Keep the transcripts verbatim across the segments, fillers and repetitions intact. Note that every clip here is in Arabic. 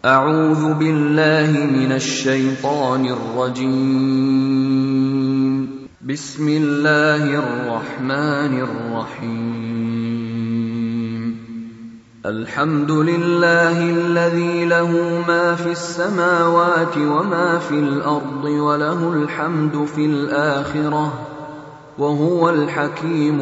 أعوذ بالله من الشيطان الرجيم. بسم الله الرحمن الرحيم. الحمد لله الذي له ما في السماوات وما في الأرض وله الحمد في الآخرة وهو الحكيم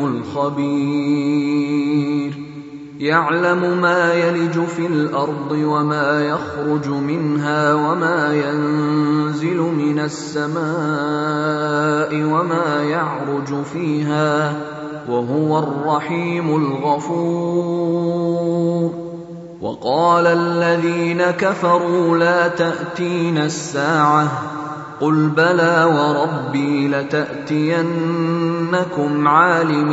الخبير. يعلم ما يلج في الأرض وما يخرج منها وما ينزل من السماء وما يعرج فيها وهو الرحيم الغفور. وقال الذين كفروا لا تأتينا الساعة قل بلى وربي لتأتينكم عالم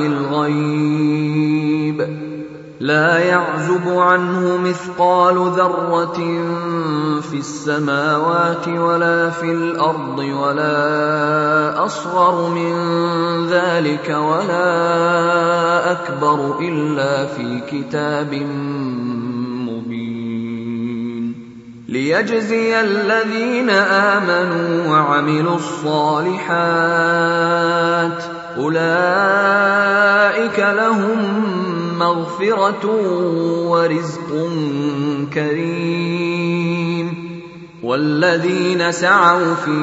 الغيب لا يعزب عنه مثقال ذرة في السماوات ولا في الأرض ولا أصغر من ذلك ولا أكبر إلا في كتاب مبين ليجزي الذين آمنوا وعملوا الصالحات أولئك لهم مغفرة ورزق كريم. والذين سعوا في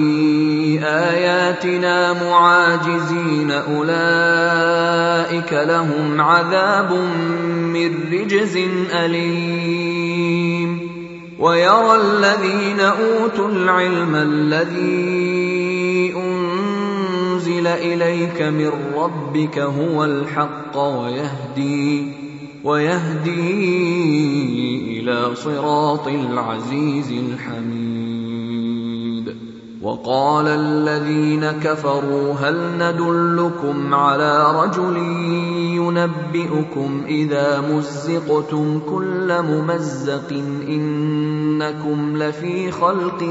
آياتنا معاجزين أولئك لهم عذاب من رجز أليم. ويرى الذين أوتوا العلم الذي أنزل إليك من ربك هو الحق ويهدي ويهدي إلى صراط العزيز الحميد. وقال الذين كفروا هل ندلكم على رجل ينبئكم إذا مزقتم كل ممزق إنكم لفي خلق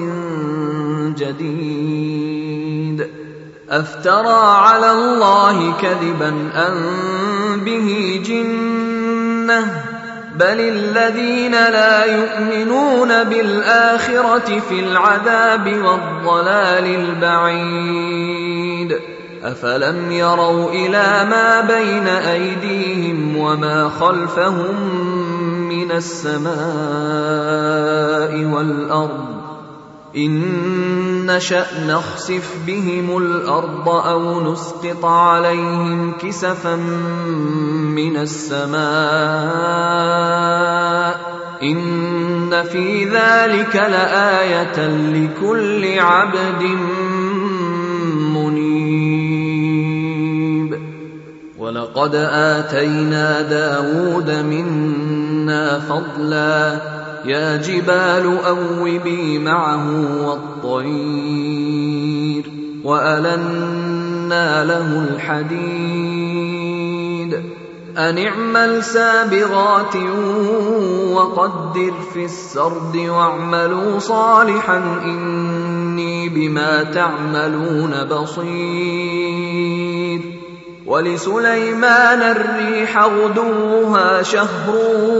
جديد أفترى على الله كذبا أم به جنة بل الذين لا يؤمنون بالآخرة في العذاب والضلال البعيد. أفلم يروا إلى ما بين أيديهم وما خلفهم من السماء والأرض إن نشأ نخسف بهم الأرض أو نسقط عليهم كسفا من السماء إن في ذلك لآية لكل عبد منيب. ولقد آتينا داود منا فضلا يا جبال أوبي معه والطير وألنا له الحديد أن اعمل سابغات وقدر في السرد واعملوا صالحا إني بما تعملون بصير. ولسليمان الريح غدوها شهر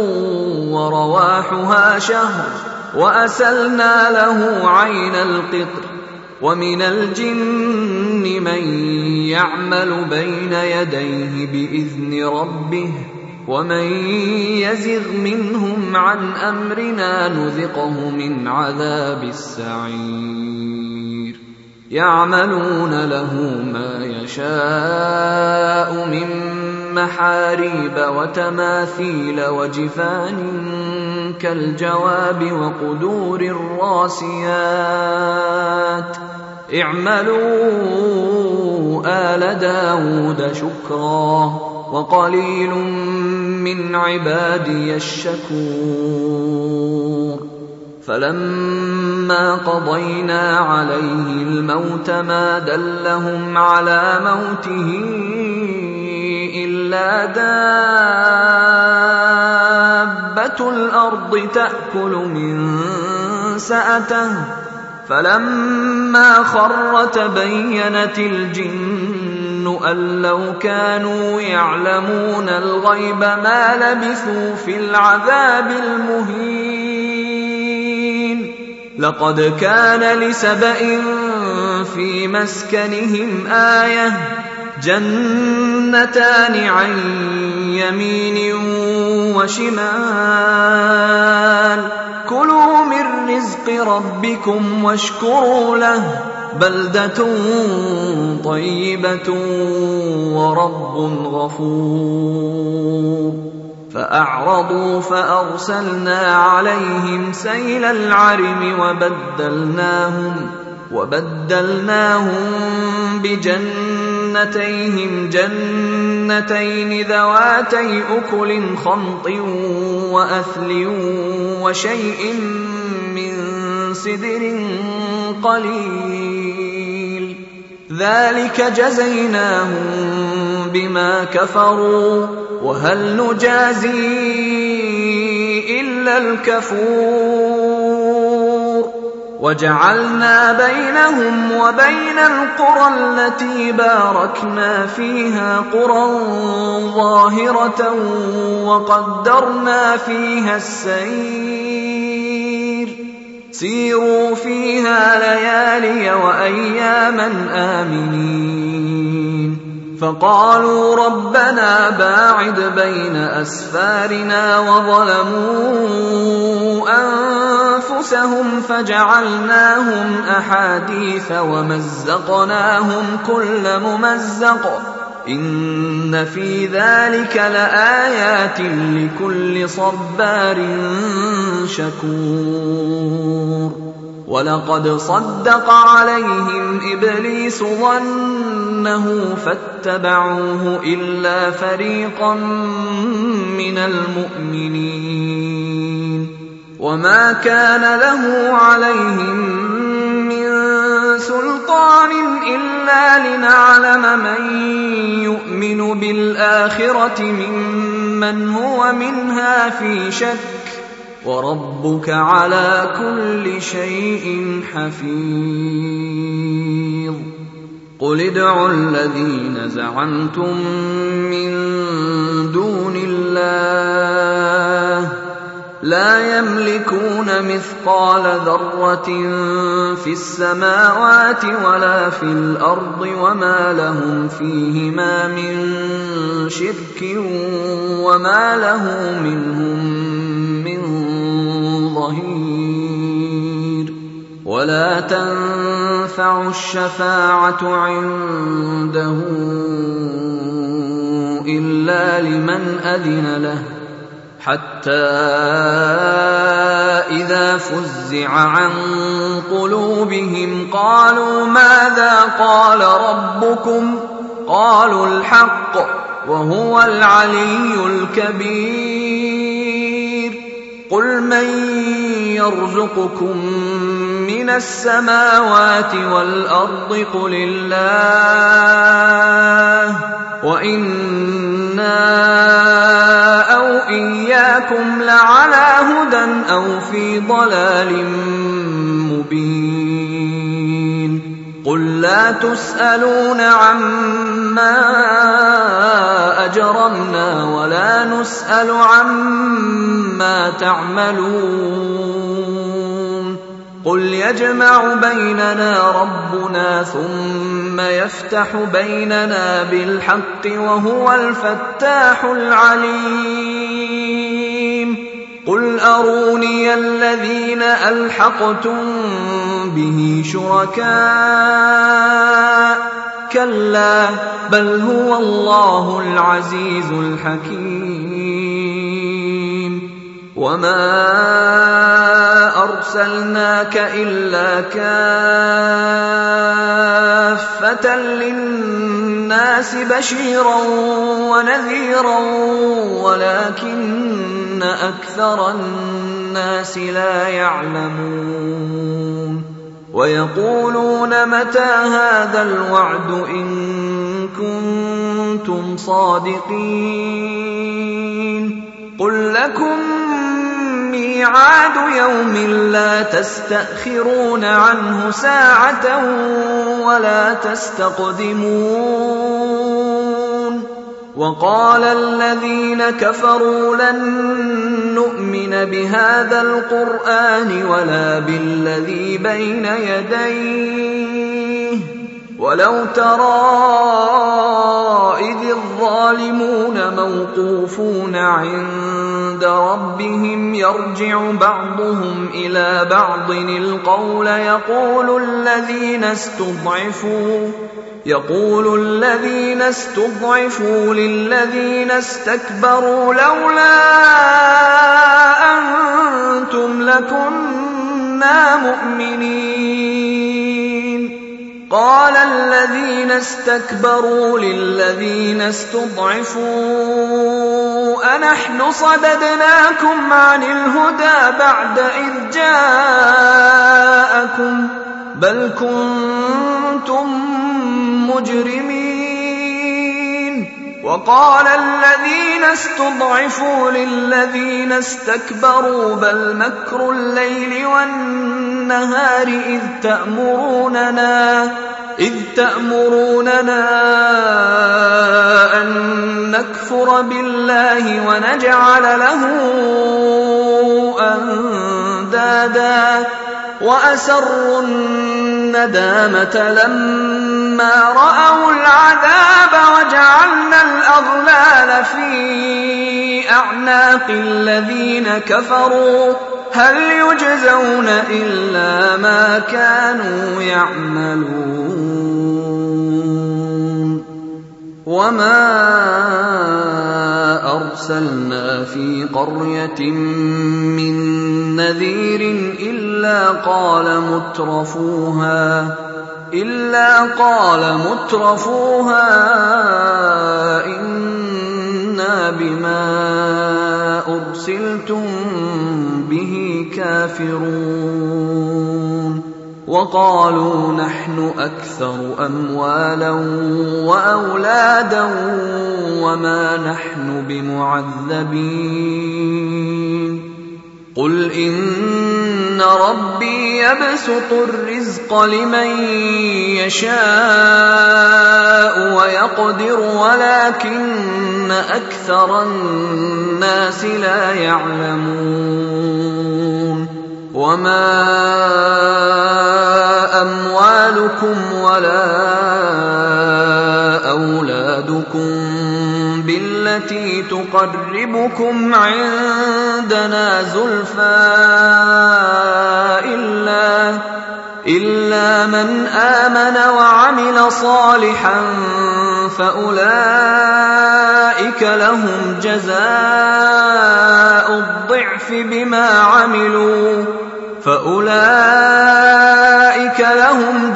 ورواحها شهر وأسلنا له عين القطر ومن الجن من يعمل بين يديه بإذن ربه ومن يزغ منهم عن أمرنا نذقه من عذاب السعير. يعملون له ما يشاء من محاريب وتماثيل وجفان كالجواب وقدور الراسيات اعملوا آل داود شكرا وقليل من عبادي الشكور. فلما قضينا عليه الموت ما دلهم على موته إلا دابة الأرض تأكل من سأته فلما خر تبينت الجن أن لو كانوا يعلمون الغيب ما لبثوا في العذاب المهين. لقد كان لسبإ في مسكنهم آية جنتان عن يمين وشمال كلوا من رزق ربكم واشكروا له بلدة طيبة ورب غفور فأعرضوا فأرسلنا عليهم سيل العرم وبدلناهم وبدلناهم بجنتيهم جنتين ذواتي أكل خمط وأثل وشيء من سدر قليل ذلك جزيناهم بما كفروا وهل نجازي إلا الكفور وجعلنا بينهم وبين القرى التي باركنا فيها قرى ظاهرة وقدرنا فيها السير سيروا فيها ليالي وأياما آمنين فقالوا ربنا باعد بين أسفارنا وظلموا أنفسهم فجعلناهم أحاديث ومزقناهم كل ممزق إن في ذلك لآيات لكل صبار شكور ولقد صدق عليهم إبليس ظنه فاتبعوه إلا فريقا من المؤمنين وما كان له عليهم من سلطان إلا لنعلم من يؤمن بالآخرة ممن هو منها في شك وربك على كل شيء حفيظ قل ادعوا الذين زعمتم من دون الله لا يملكون مثقال ذرة في السماوات ولا في الأرض وما لهم فيهما من شرك وما له منهم من ظهير ولا تنفع الشفاعة عنده إلا لمن أذن له حتى إذا فزع عن قلوبهم قالوا ماذا قال ربكم قالوا الحق وهو العلي الكبير قل من يرزقكم من السماوات والأرض قل الله وإنا أو إياكم لعلى هدى أو في ضلال مبين قل لا تسألون عما أجرمنا ولا نسأل عما تعملون قل يجمع بيننا ربنا ثم يفتح بيننا بالحق وهو الفتاح العليم قل أروني الذين ألحقتم به شركاء كلا بل هو الله العزيز الحكيم وما أرسلناك إلا كافة للناس بشيرا ونذيرا ولكن أكثر الناس لا يعلمون ويقولون متى هذا الوعد إن كنتم صادقين قل لكم ميعاد يوم لا تستأخرون عنه ساعة ولا تستقدمون وقال الذين كفروا لن نؤمن بهذا القرآن ولا بالذي بين يديه ولو ترى إذ الظالمون موقوفون عند ربهم يرجع بعضهم إلى بعض القول يقول الذين استضعفوا يقول الذين استضعفوا للذين استكبروا لولا أنتم لكنا مؤمنين قال الذين استكبروا للذين استضعفوا أنحن صددناكم عن الهدى بعد إذ جاءكم بل كنتم مجرمين وقال الذين استضعفوا للذين استكبروا بل مكر الليل والنهار إذ تأمروننا إذ تأمروننا أن نكفر بالله ونجعل له أندادا وأسروا الندامة لما رأوا العذاب وجعلنا الأغلال في أعناق الذين كفروا هل يجزون إلا ما كانوا يعملون وما أرسلنا في قرية من نذير إلا قال مترفوها إلا قال مترفوها إنا بما أرسلتم به كافرون وقالوا نحن أكثر أموالا وأولادا وما نحن بمعذبين قل إن ربي يبسط الرزق لمن يشاء ويقدر ولكن أكثر الناس لا يعلمون وما أموالكم ولا أولادكم بالتي تقربكم عندنا زلفى إلا, إلا من آمن وعمل صالحا فأولئك لهم جزاء الضعف بما عملوا فأولئك لهم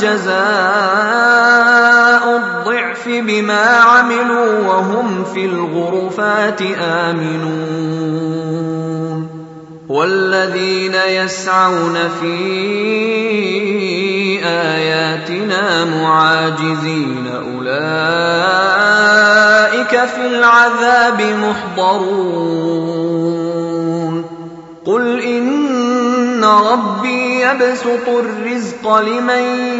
جزاء الضعف بما عملوا وهم في الغرفات آمنون والذين يسعون في آياتنا معاجزين أولئك في العذاب محضرون قل إن ربي يبسط الرزق لمن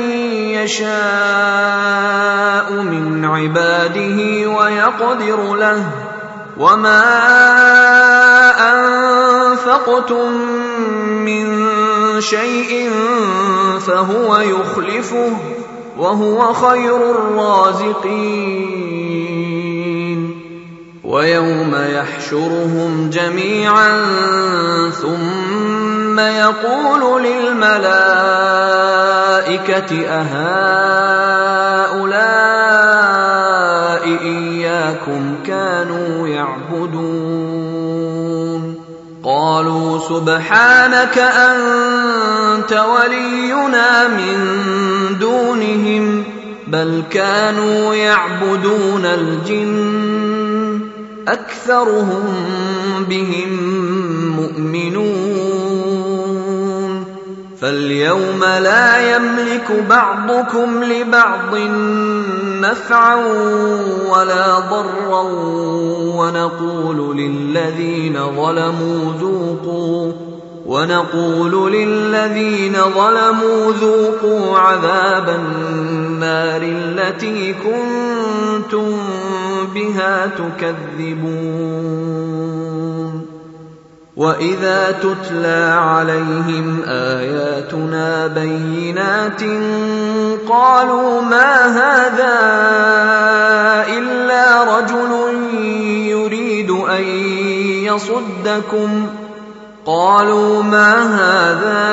يشاء من عباده ويقدر له وما أنفقتم من شيء فهو يخلفه وهو خير الرازقين ويوم يحشرهم جميعا ثم يقول للملائكة أهؤلاء إياكم كانوا يعبدون قالوا سبحانك أنت ولينا من دونهم بل كانوا يعبدون الجن أكثرهم بهم مؤمنون فاليوم لا يملك بعضكم لبعض نفعا ولا ضرا ونقول للذين ظلموا ذوقوا ونقول للذين ظلموا ذوقوا عذاب النار التي كنتم بها تكذبون وإذا تتلى عليهم آياتنا بينات قالوا ما هذا إلا رجل يريد أن يصدكم قالوا ما هذا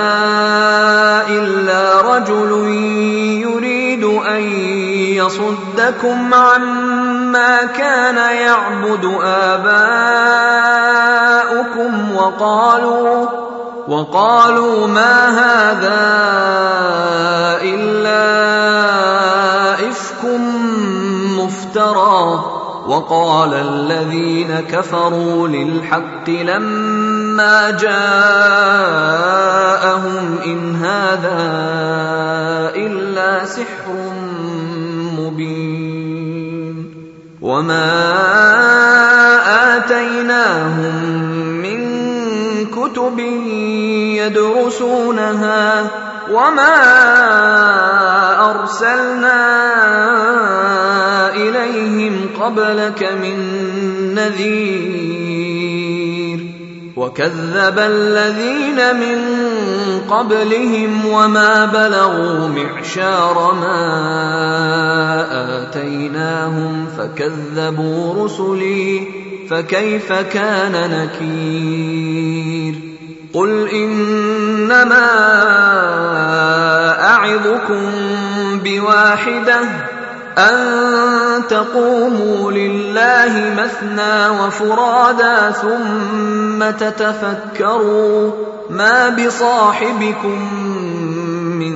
إلا رجل يريد أن يصدكم عما كان يعبد آباؤكم وقالوا وقالوا ما هذا إلا إفك مفترى وقال الذين كفروا للحق لما جاءهم إن هذا إلا سحر مبين وما آتيناهم من كتب يدرسونها وما أرسلنا إليهم قبلك من نذير وكذب الذين من قبلهم وما بلغوا معشار ما آتيناهم فكذبوا رسلي فكيف كان نكير قل إنما أعظكم بواحدة أن تقوموا لله مثنى وفرادا ثم تتفكروا ما بصاحبكم من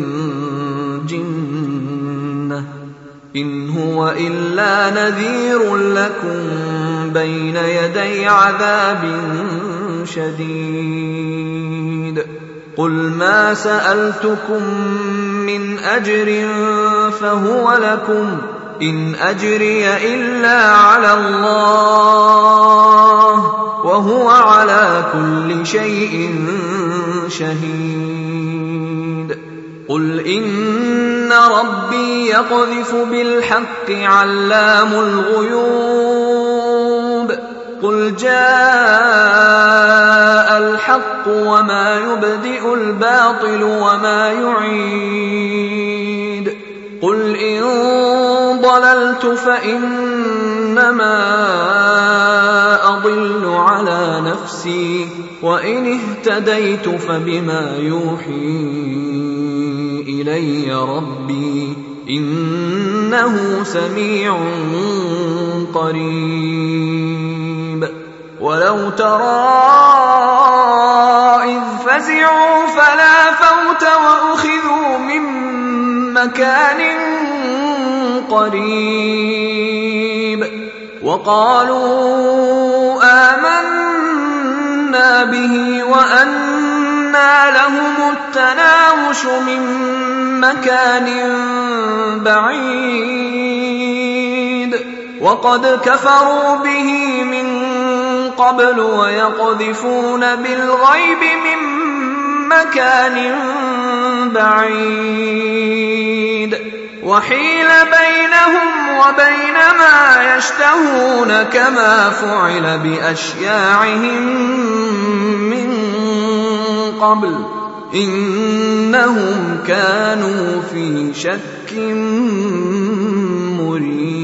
جنة إن هو إلا نذير لكم بين يدي عذاب شديد قل ما سألتكم من أجر فهو لكم إن أجري إلا على الله وهو على كل شيء شهيد قل إن ربي يقذف بالحق علام الغيوب قل جاء الحق وما يبدئ الباطل وما يعيد قل إن ضللت فإنما أضل على نفسي وإن اهتديت فبما يوحي إلي ربي إنه سميع قريب ولو ترى إذ فزعوا فلا فوت وأخذوا من مكان قريب وقالوا آمنا به وأنى لهم التناوش من مكان بعيد وقد كفروا به من قبل ويقذفون بالغيب من مكان بعيد وحيل بينهم وبين ما يشتهون كما فعل بأشياعهم من قبل إنهم كانوا في شك مريب